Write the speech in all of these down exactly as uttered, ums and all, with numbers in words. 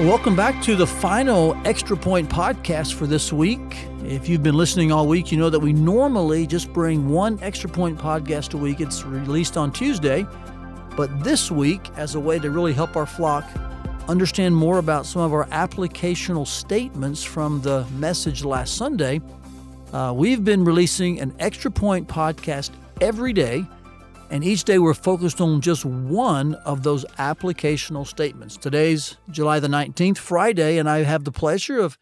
Welcome back to the final Extra Point podcast for this week. If you've been listening all week, you know that we normally just bring one Extra Point podcast a week. It's released on Tuesday. But this week, as a way to really help our flock understand more about some of our applicational statements from the message last Sunday, uh, we've been releasing an Extra Point podcast every day. And each day we're focused on just one of those applicational statements. Today's July the nineteenth, Friday, and I have the pleasure of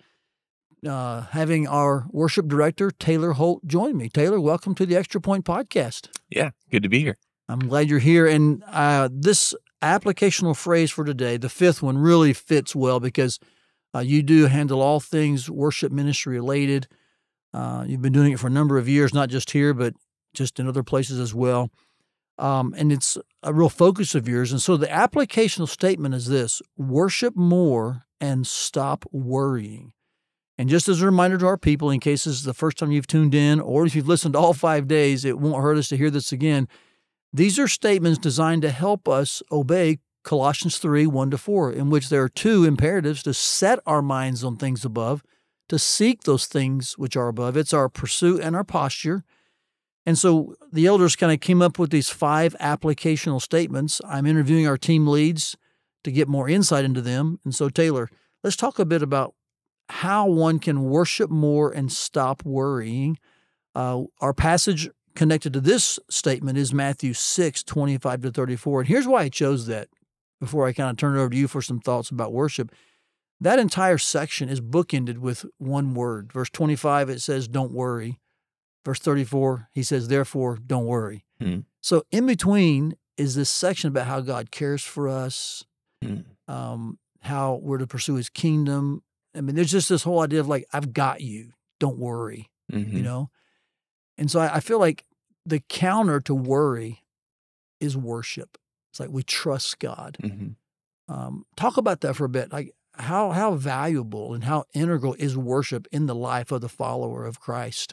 uh, having our worship director, Taylor Holt, join me. Taylor, welcome to the Extra Point podcast. Yeah, good to be here. I'm glad you're here. And uh, this applicational phrase for today, the fifth one, really fits well because uh, you do handle all things worship ministry related. Uh, you've been doing it for a number of years, not just here, but just in other places as well. Um, and it's a real focus of yours. And so the applicational statement is this: worship more and stop worrying. And just as a reminder to our people, in case this is the first time you've tuned in, or if you've listened to all five days, it won't hurt us to hear this again. These are statements designed to help us obey Colossians three, one to four, in which there are two imperatives: to set our minds on things above, to seek those things which are above. It's our pursuit and our posture. And so the elders kind of came up with these five applicational statements. I'm interviewing our team leads to get more insight into them. And so, Taylor, let's talk a bit about how one can worship more and stop worrying. Uh, our passage connected to this statement is Matthew six, twenty-five to thirty-four. And here's why I chose that before I kind of turn it over to you for some thoughts about worship. That entire section is bookended with one word. Verse twenty-five, it says, don't worry. Verse thirty-four, he says, therefore, don't worry. Mm. So in between is this section about how God cares for us, mm. um, how we're to pursue his kingdom. I mean, there's just this whole idea of like, I've got you, don't worry, mm-hmm. you know? And so I, I feel like the counter to worry is worship. It's like we trust God. Mm-hmm. Um, talk about that for a bit. Like how how valuable and how integral is worship in the life of the follower of Christ?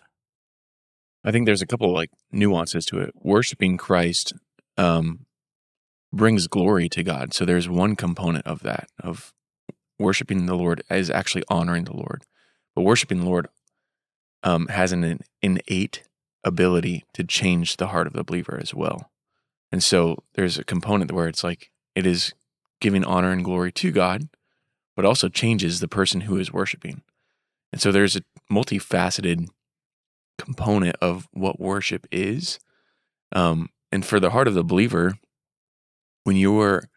I think there's a couple like nuances to it. Worshiping Christ um, brings glory to God. So there's one component of that, of worshiping the Lord is actually honoring the Lord. But worshiping the Lord um, has an innate ability to change the heart of the believer as well. And so there's a component where it's like it is giving honor and glory to God, but also changes the person who is worshiping. And so there's a multifaceted component of what worship is. Um, and for the heart of the believer, when you are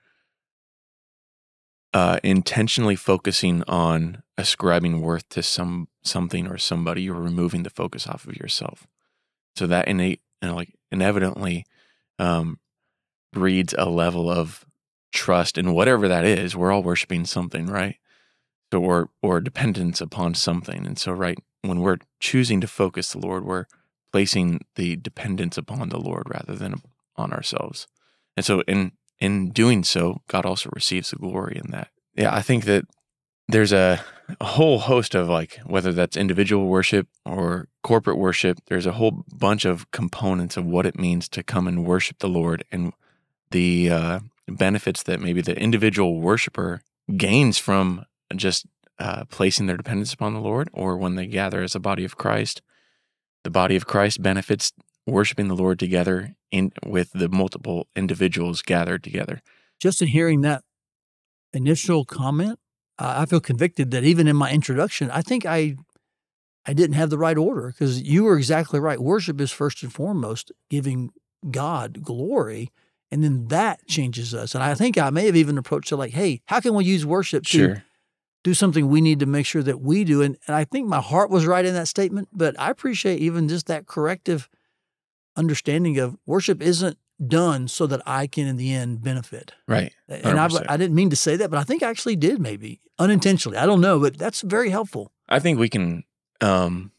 uh, intentionally focusing on ascribing worth to some something or somebody, you're removing the focus off of yourself. So that innate, you know, like inevitably um, breeds a level of trust in whatever that is. We're all worshiping something, right? So or or dependence upon something. And so, right, when we're choosing to focus the Lord, we're placing the dependence upon the Lord rather than on ourselves. And so in in doing so, God also receives the glory in that. Yeah, I think that there's a, a whole host of like, whether that's individual worship or corporate worship, there's a whole bunch of components of what it means to come and worship the Lord and the uh, benefits that maybe the individual worshiper gains from just Uh, placing their dependence upon the Lord, or when they gather as a body of Christ. The body of Christ benefits worshiping the Lord together in with the multiple individuals gathered together. Just in hearing that initial comment, uh, I feel convicted that even in my introduction, I think I I didn't have the right order, because you were exactly right. Worship is first and foremost giving God glory, and then that changes us. And I think I may have even approached it like, hey, how can we use worship to Sure. do something we need to make sure that we do? And, and I think my heart was right in that statement, but I appreciate even just that corrective understanding of worship isn't done so that I can, in the end, benefit. Right. And I, I didn't mean to say that, but I think I actually did, maybe unintentionally. I don't know, but that's very helpful. I think we can um,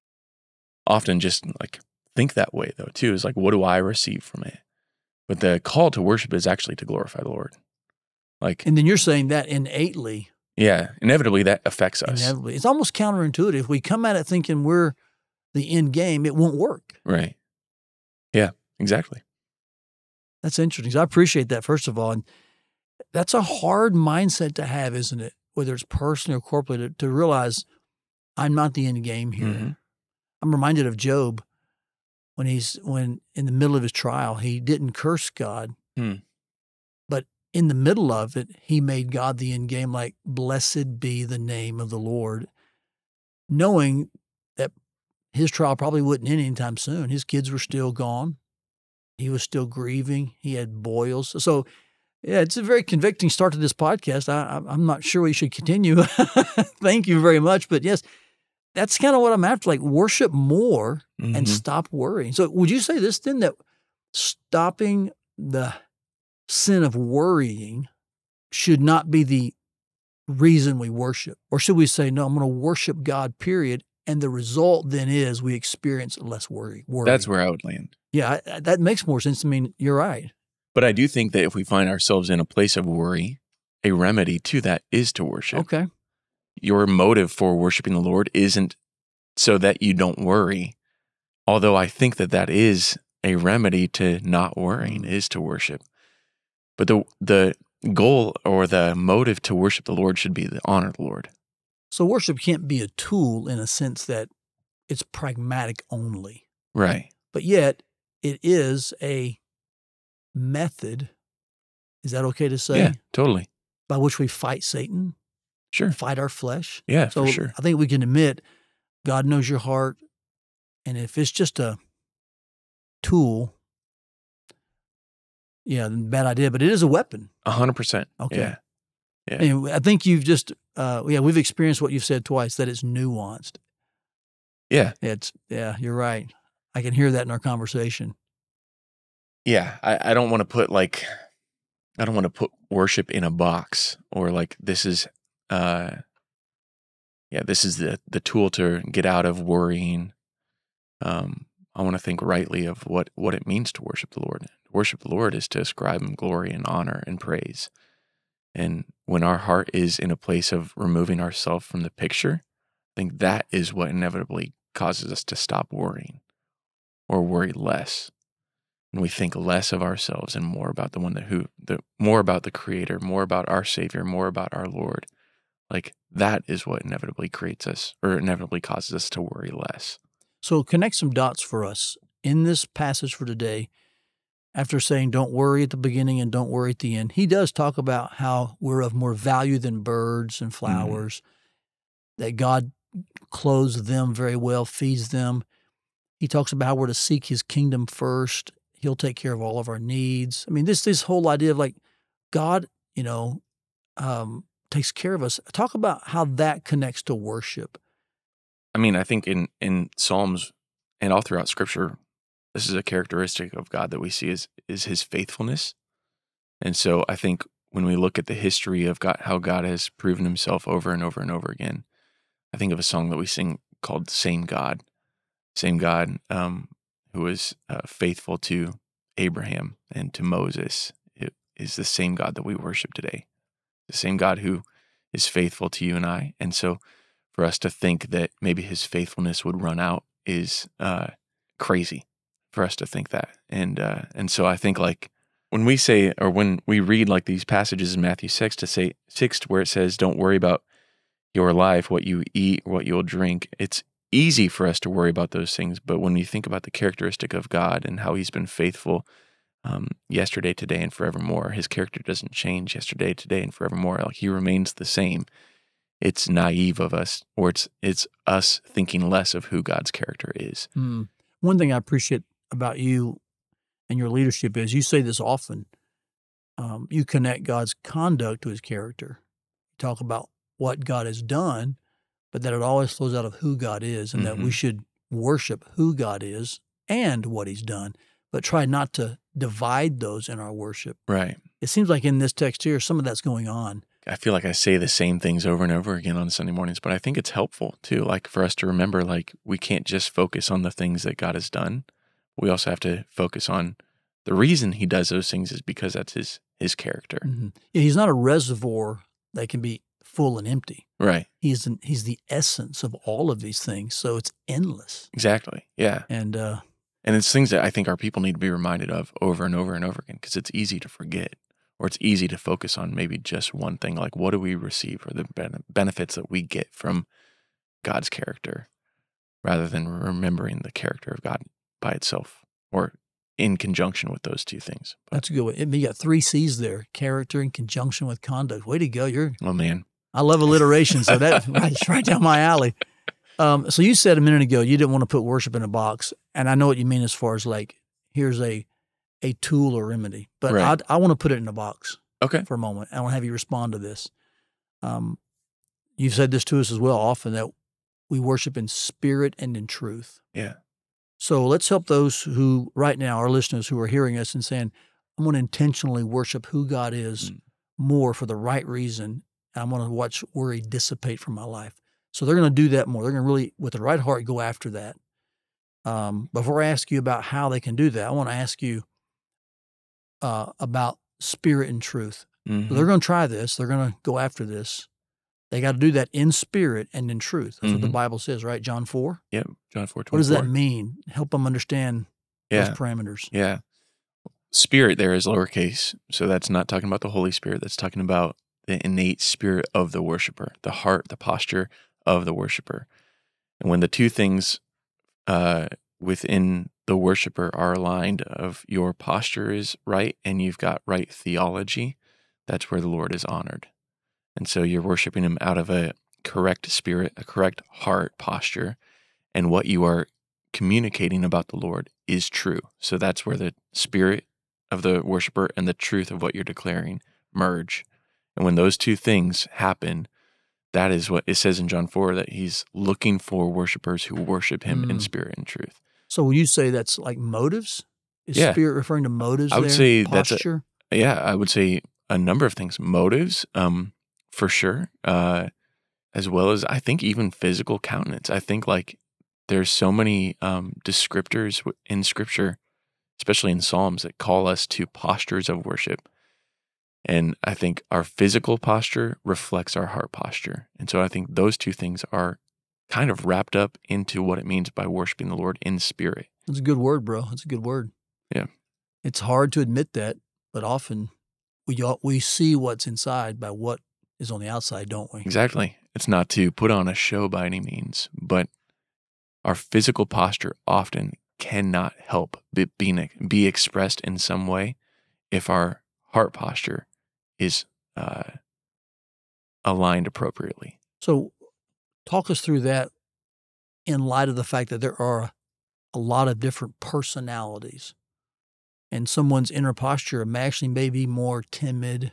often just like think that way though too. Is like, what do I receive from it? But the call to worship is actually to glorify the Lord. Like, and then you're saying that innately. Yeah, inevitably that affects us. Inevitably. It's almost counterintuitive. If we come at it thinking we're the end game, it won't work. Right. Yeah, exactly. That's interesting. So I appreciate that, first of all. And that's a hard mindset to have, isn't it? whether it's personally or corporately, to, to realize I'm not the end game here. Mm-hmm. I'm reminded of Job when he's when in the middle of his trial, he didn't curse God, Hmm. but in the middle of it, he made God the end game, like, blessed be the name of the Lord, knowing that his trial probably wouldn't end anytime soon. His kids were still gone. He was still grieving. He had boils. So, yeah, it's a very convicting start to this podcast. I, I'm not sure we should continue. Thank you very much. But yes, that's kind of what I'm after, like worship more Mm-hmm. and stop worrying. So would you say this then, that stopping the sin of worrying should not be the reason we worship? Or should we say, no, I'm going to worship God, period, and the result then is we experience less worry? worry. That's where I would land. Yeah, I, that makes more sense. I mean, you're right. But I do think that if we find ourselves in a place of worry, a remedy to that is to worship. Okay. Your motive for worshiping the Lord isn't so that you don't worry, although I think that that is a remedy to not worrying, is to worship. But the the goal or the motive to worship the Lord should be to honor the Lord. So worship can't be a tool in a sense that it's pragmatic only, Right. but yet it is a method, is that okay to say, Yeah, totally. by which we fight Satan, Sure. fight our flesh? Yeah, So for sure. I think we can admit God knows your heart, and if it's just a tool, yeah, then bad idea, but it is a weapon. A hundred percent. Okay. Yeah. Yeah. And I think you've just, uh, yeah, we've experienced what you've said twice, that it's nuanced. Yeah. It's, yeah, you're right. I can hear that in our conversation. Yeah. I, I don't want to put like, I don't want to put worship in a box or like this is, uh, yeah, this is the, the tool to get out of worrying. Um, I want to think rightly of what, what it means to worship the Lord. Worship the Lord is to ascribe him glory and honor and praise. And when our heart is in a place of removing ourselves from the picture, I think that is what inevitably causes us to stop worrying or worry less. And we think less of ourselves and more about the one that who, the more about the Creator, more about our Savior, more about our Lord. Like that is what inevitably creates us or inevitably causes us to worry less. So connect some dots for us in this passage for today. After saying don't worry at the beginning and don't worry at the end, he does talk about how we're of more value than birds and flowers, mm-hmm. that God clothes them very well, feeds them. He talks about how we're to seek his kingdom first. He'll take care of all of our needs. I mean, this this whole idea of like God, you know, um, takes care of us. Talk about how that connects to worship. I mean, I think in, in Psalms and all throughout Scripture, this is a characteristic of God that we see is, is his faithfulness. And so I think when we look at the history of God, how God has proven himself over and over and over again, I think of a song that we sing called Same God. Same God um, who is uh, faithful to Abraham and to Moses it is the same God that we worship today. The same God who is faithful to you and I. And so for us to think that maybe his faithfulness would run out is uh, crazy. For us to think that. And uh, and so I think like when we say, or when we read like these passages in Matthew six to say six where it says, don't worry about your life, what you eat, what you'll drink. It's easy for us to worry about those things. But when you think about the characteristic of God and how he's been faithful um, yesterday, today, and forevermore, his character doesn't change yesterday, today, and forevermore. Like he remains the same. It's naive of us, or it's it's us thinking less of who God's character is. Mm. One thing I appreciate about you and your leadership is you say this often. Um, you connect God's conduct to his character. You talk about what God has done, but that it always flows out of who God is, and mm-hmm. that we should worship who God is and what he's done, but try not to divide those in our worship. Right. It seems like in this text here, some of that's going on. I feel like I say the same things over and over again on Sunday mornings, but I think it's helpful too, like for us to remember, like we can't just focus on the things that God has done. We also have to focus on the reason he does those things is because that's his his character. Mm-hmm. Yeah, he's not a reservoir that can be full and empty. Right. He's an, he's the essence of all of these things, so it's endless. Exactly. Yeah. And uh, and it's things that I think our people need to be reminded of over and over and over again because it's easy to forget. or it's easy to focus on maybe just one thing, like what do we receive or the ben- benefits that we get from God's character, rather than remembering the character of God by itself or in conjunction with those two things. But, That's a good one. I mean, you got three C's there: character in conjunction with conduct. Way to go! You're. oh man, I love alliteration, so that's right, it's right down my alley. Um, so you said a minute ago you didn't want to put worship in a box, and I know what you mean as far as like here's a a tool or remedy, but Right. I I want to put it in a box okay, for a moment. I want to have you respond to this. Um, you've said this to us as well often that we worship in spirit and in truth. yeah, So let's help those who right now, our listeners who are hearing us and saying, I'm going to intentionally worship who God is Mm. more for the right reason. And I'm going to watch worry dissipate from my life. So they're going to do that more. They're going to really, with the right heart, go after that. Um, before I ask you about how they can do that, I want to ask you uh, about spirit and truth. Mhm. So they're going to try this. They're going to go after this. They got to do that in spirit and in truth. That's what the Mhm. Bible says, right? John four. yeah, John four What does twenty-four. that mean? Help them understand Yeah, those parameters. yeah. Spirit there is lowercase, so that's not talking about the Holy Spirit. That's talking about the innate spirit of the worshiper, the heart, the posture of the worshiper. And when the two things uh, within the worshiper are aligned, of your posture is right and you've got right theology, that's where the Lord is honored. And so you're worshiping him out of a correct spirit, a correct heart posture, and what you are communicating about the Lord is true. So that's where the spirit of the worshiper and the truth of what you're declaring merge. And when those two things happen, that is what it says in John four, that he's looking for worshipers who worship him in Mm. spirit and truth. So when you say that's like motives, is Yeah. spirit referring to motives I would there? say that's a- Posture? Yeah, I would say a number of things. Motives, um, for sure, uh, as well as I think even physical countenance. I think like there's so many um, descriptors w- in Scripture, especially in Psalms, that call us to postures of worship. And I think our physical posture reflects our heart posture. And so I think those two things are kind of wrapped up into what it means by worshiping the Lord in spirit. That's a good word, bro. That's a good word. Yeah. It's hard to admit that, but often we all- we see what's inside by what is on the outside, don't we? Exactly. It's not to put on a show by any means, but our physical posture often cannot help but being, be expressed in some way if our heart posture is uh, aligned appropriately. So talk us through that in light of the fact that there are a lot of different personalities and someone's inner posture may actually may be more timid.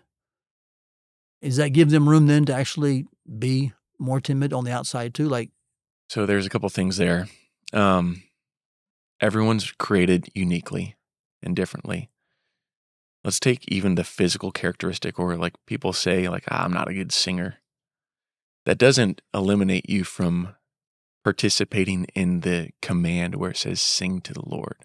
Does that give them room then to actually be more timid on the outside too? Like, So there's a couple things there. Um, everyone's created uniquely and differently. Let's take even the physical characteristic, or like people say, like, ah, I'm not a good singer. That doesn't eliminate you from participating in the command where it says sing to the Lord.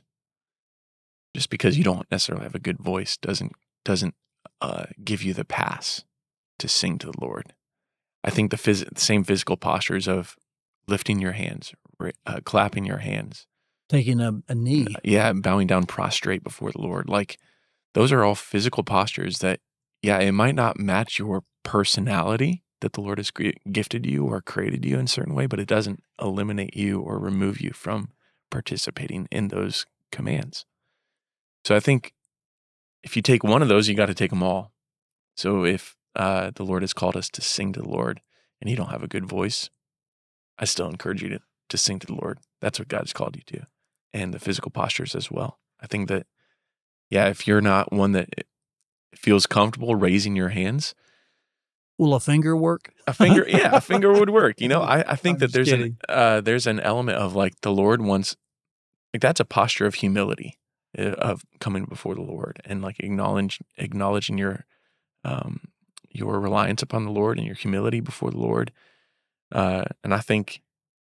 Just because you don't necessarily have a good voice doesn't doesn't uh, give you the pass to sing to the Lord. I think the phys- same physical postures of lifting your hands, uh, clapping your hands, taking a, a knee. yeah, bowing down prostrate before the Lord, like those are all physical postures that, yeah, it might not match your personality that the Lord has gifted you or created you in a certain way, but it doesn't eliminate you or remove you from participating in those commands. So I think if you take one of those, you got to take them all. So if uh, the Lord has called us to sing to the Lord and you don't have a good voice, I still encourage you to, to sing to the Lord. That's what God has called you to. And the physical postures as well. I think that, yeah, if you're not one that feels comfortable raising your hands, will a finger work? A finger, yeah, a finger would work. You know, I, I think I'm that just there's an kidding. uh, there's an element of like the Lord wants, like that's a posture of humility, uh, of coming before the Lord and like acknowledge acknowledging your um your reliance upon the Lord and your humility before the Lord. Uh, and I think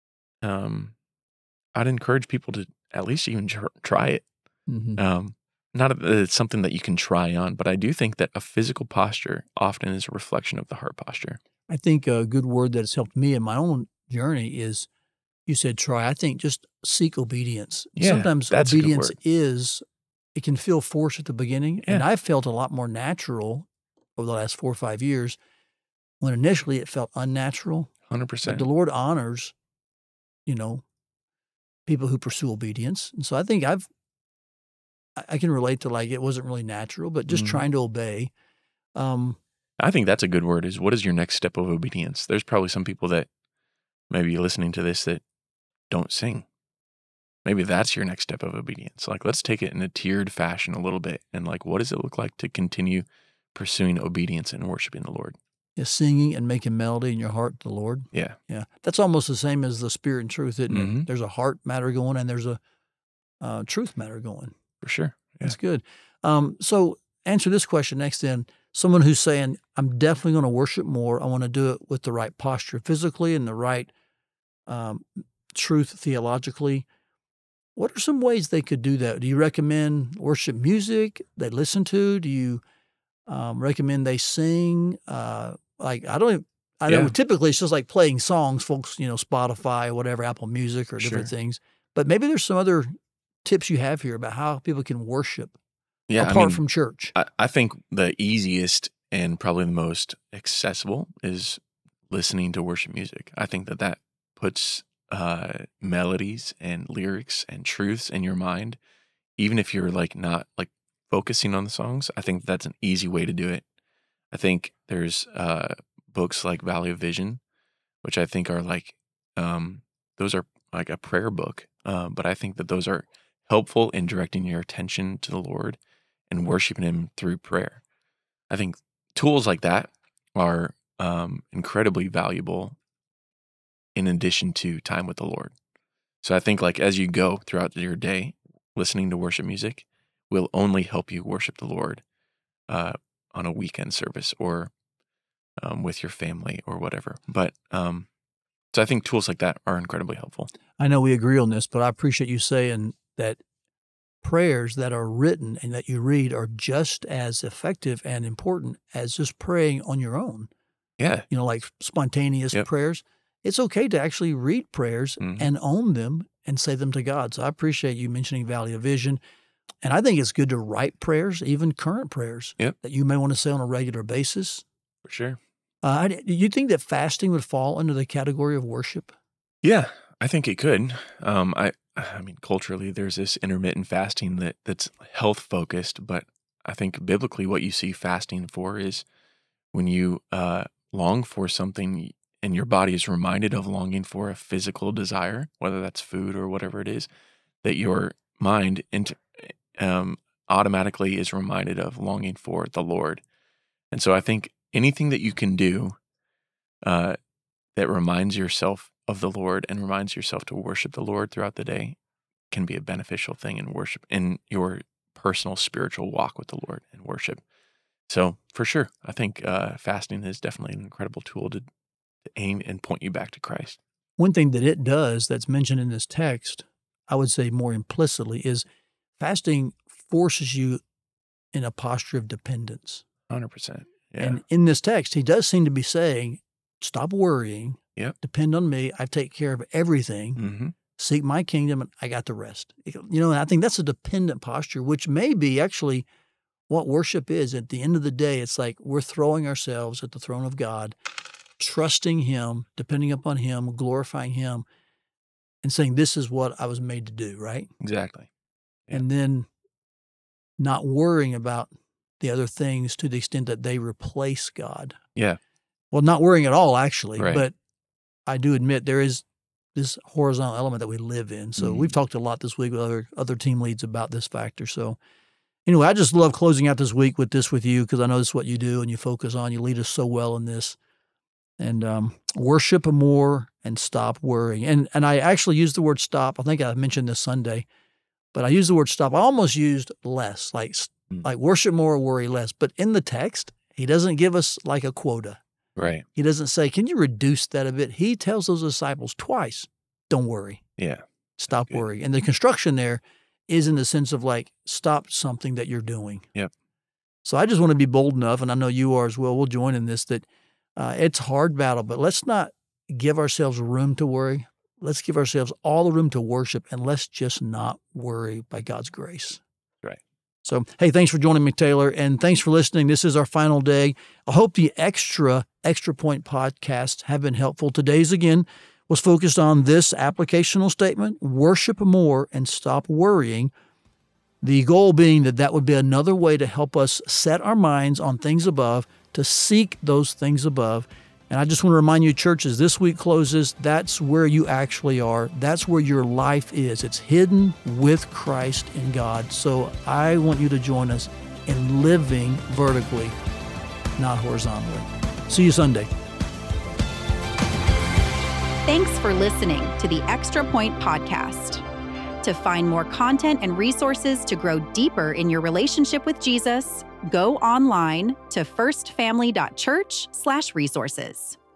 um, I'd encourage people to at least even tr- try it. Mhm. Um, not that it's something that you can try on, but I do think that a physical posture often is a reflection of the heart posture. I think a good word that has helped me in my own journey is, you said try. I think just seek obedience. Yeah, Sometimes that's a good obedience word. is, it can feel forced at the beginning, and Yeah. I felt a lot more natural over the last four or five years, when initially it felt unnatural. one hundred But percent. the Lord honors, you know, people who pursue obedience. And so I think I've, I I can relate to like, it wasn't really natural, but just Mhm. trying to obey. Um, I think that's a good word is what is your next step of obedience? There's probably some people that maybe listening to this that don't sing. Maybe that's your next step of obedience. Like, let's take it in a tiered fashion a little bit. And like, what does it look like to continue pursuing obedience and worshiping the Lord? is singing and making melody in your heart to the Lord. Yeah. Yeah. That's almost the same as the spirit and truth, isn't Mhm. it? There's a heart matter going and there's a uh, truth matter going. For sure. Yeah. That's good. Um, so answer this question next then. Someone who's saying, I'm definitely going to worship more. I want to do it with the right posture physically and the right um, truth theologically. What are some ways they could do that? Do you recommend worship music they listen to? Do you um, recommend they sing? Uh, like, I don't even, I know Yeah. typically it's just like playing songs, folks, you know, Spotify or whatever, Apple Music or different Sure. things. But maybe there's some other tips you have here about how people can worship Yeah. apart I mean, from church. I, I think the easiest and probably the most accessible is listening to worship music. I think that that puts uh, melodies and lyrics and truths in your mind, even if you're like not like focusing on the songs. I think that's an easy way to do it. I think there's uh, books like Valley of Vision, which I think are like um, those are like a prayer book, uh, but I think that those are helpful in directing your attention to the Lord and worshiping Him through prayer. I think tools like that are um, incredibly valuable in addition to time with the Lord. So I think like as you go throughout your day, listening to worship music will only help you worship the Lord uh, on a weekend service or um, with your family or whatever. But um, so I think tools like that are incredibly helpful. I know we agree on this, but I appreciate you saying that prayers that are written and that you read are just as effective and important as just praying on your own. Yeah. You know, like spontaneous Yep. prayers. It's okay to actually read prayers Mhm. and own them and say them to God. So I appreciate you mentioning Valley of Vision. And I think it's good to write prayers, even current prayers Yep. that you may want to say on a regular basis. For sure. Uh, do you think that fasting would fall under the category of worship? Yeah, I think it could. Um, I, I mean, culturally, there's this intermittent fasting that that's health focused, but I think biblically, what you see fasting for is when you uh, long for something and your body is reminded of longing for a physical desire, whether that's food or whatever it is, that your mind int- um, automatically is reminded of longing for the Lord. And so I think anything that you can do uh, that reminds yourself of the Lord and reminds yourself to worship the Lord throughout the day can be a beneficial thing in worship, in your personal spiritual walk with the Lord and worship. So for sure, I think uh, fasting is definitely an incredible tool to, to aim and point you back to Christ. One thing that it does that's mentioned in this text, I would say more implicitly, is fasting forces you in a posture of dependence. one hundred percent. Yeah. And in this text, he does seem to be saying, stop worrying, Yep. depend on me, I take care of everything, Mm-hmm. seek my kingdom, and I got the rest. You know, and I think that's a dependent posture, which may be actually what worship is. At the end of the day, it's like we're throwing ourselves at the throne of God, trusting Him, depending upon Him, glorifying Him, and saying, this is what I was made to do, right? Exactly. Yeah. And then not worrying about the other things to the extent that they replace God. Yeah. Well, not worrying at all, actually, Right. but I do admit there is this horizontal element that we live in. So Mhm. we've talked a lot this week with other, other team leads about this factor. So anyway, I just love closing out this week with this with you because I know this is what you do and you focus on. You lead us so well in this. And um, worship more and stop worrying. And and I actually used the word stop. I think I mentioned this Sunday, but I used the word stop. I almost used less, like Mm. like worship more, worry less. But in the text, he doesn't give us like a quota. Right. He doesn't say, can you reduce that a bit? He tells those disciples twice, don't worry, Yeah. stop good. worrying. And the construction there is in the sense of like, stop something that you're doing. Yep. So I just want to be bold enough, and I know you are as well, we'll join in this, that uh, it's a hard battle, but let's not give ourselves room to worry. Let's give ourselves all the room to worship, and let's just not worry by God's grace. Right. So, hey, thanks for joining me, Taylor, and thanks for listening. This is our final day. I hope the extra, Extra Point podcasts have been helpful. Today's, again, was focused on this applicational statement: worship more and stop worrying. The goal being that that would be another way to help us set our minds on things above, to seek those things above. And I just want to remind you, church, as this week closes, that's where you actually are. That's where your life is. It's hidden with Christ in God. So I want you to join us in living vertically, not horizontally. See you Sunday. Thanks for listening to the Extra Point Podcast. To find more content and resources to grow deeper in your relationship with Jesus, go online to firstfamily dot church slash resources.